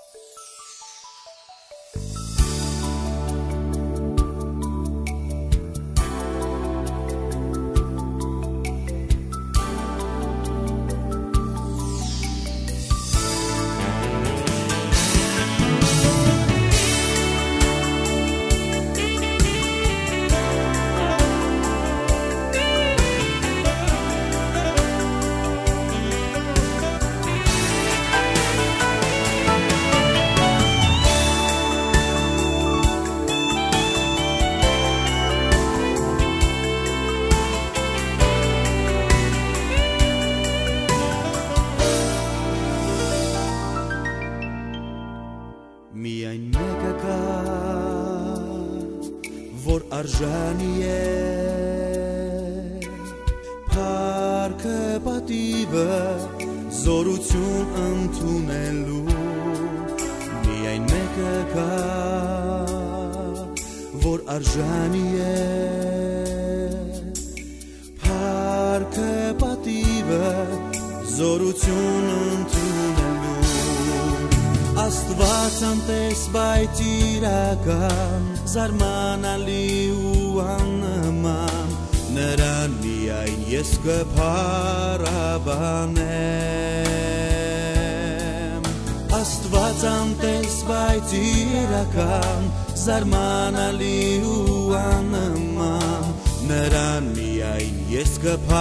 Միայն մեկը կա, որ արժանի է, փառքը պատիվը զորություն ընդունելու, միայն մեկը կա, որ արժանի է, փառքը պատիվը զորություն ընդունելու, Աստված անտես բայց իրական, զարմանալի ու աննման, նրան միայն ես կփառաբանեմ։ Աստված անտես բայց իրական, զարմանալի ու աննման, նրան միայն ես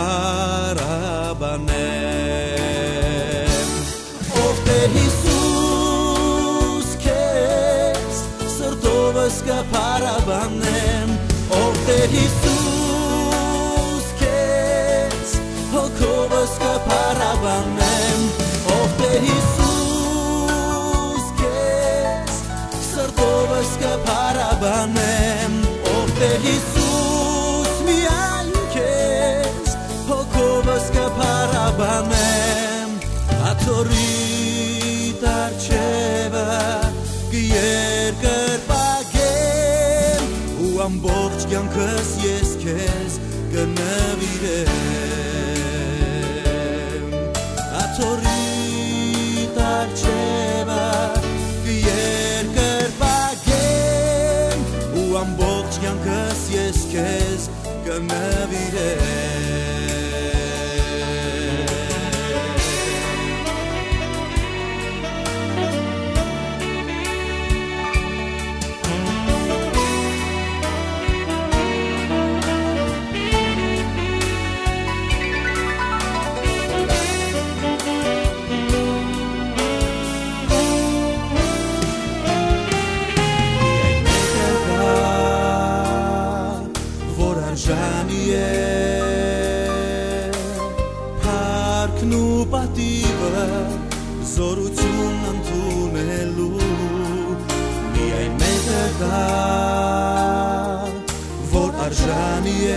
կփառաբանեմ։ Ով Տեր Հիսուս քեզ սրտովս կփառաբանեմ, ով Տեր Հիսուս քեզ հոգովս կփառաբանեմ, ով Տեր Հիսուս քեզ սրտովս կփառաբանեմ, ով Տեր Հիսուս միայն քեզ հոգովս կփառաբանեմ, աթորիտ արջևը կերկրպագեմ ու ամբողջ կյանքս ես քեզ կնվիրեմ, աթորիտ արջևը կերկրպագեմ ու ամբողջ կյանքս ես քեզ կնվիրեմ։ Փառքն ու պատիվը զորություն ընդունելու, միայն մեկը կա, որ արժանի է,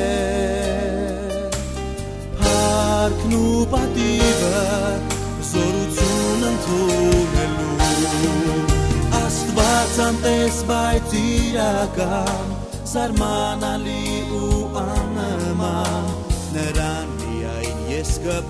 փառքն ու պատիվը զորություն ընդունելու, Աստված անտես բայց իրական, զարմանալի ու աննման, նրան միայն ես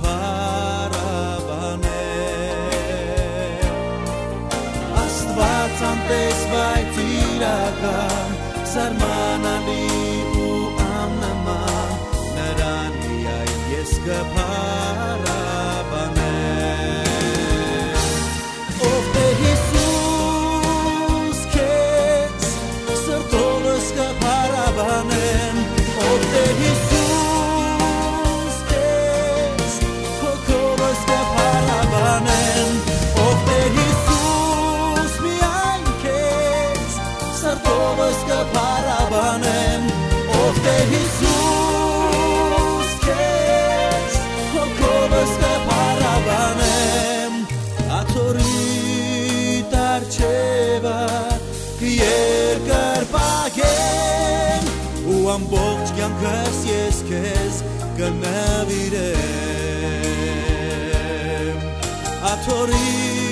կփառաբանեմ, Աստված անտես բայց իրական, զարմանալի ու աննման, նրան միայն ես կփառաբանեմ, ով Տեր Հիսուս քեզ սրտովս կփառաբանեմ, ով Տեր Հիսուս քեզ հոգովս կփառաբանեմ, ով Տեր Հիսուս միայն քեզ սրտովս կփառաբանեմ, ով Տեր Հիսուս քեզ հոգովս կփառաբանեմ, աթորիտ արջևը կերկրպագեմ ու ամբողջ կյանքս ես քեզ կնվիրեմ, աթորիտ